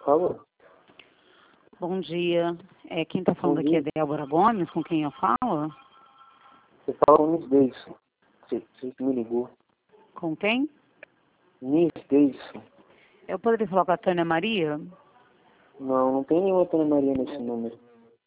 Fala. Bom dia. Quem está falando Bom aqui dia. é Débora Gomes, com quem eu falo? Você fala com o Miss Davidson. Você que me ligou. Com quem? Miss Davidson. Eu poderia falar com a Tânia Maria? Não tem nenhuma Ana Maria nesse número.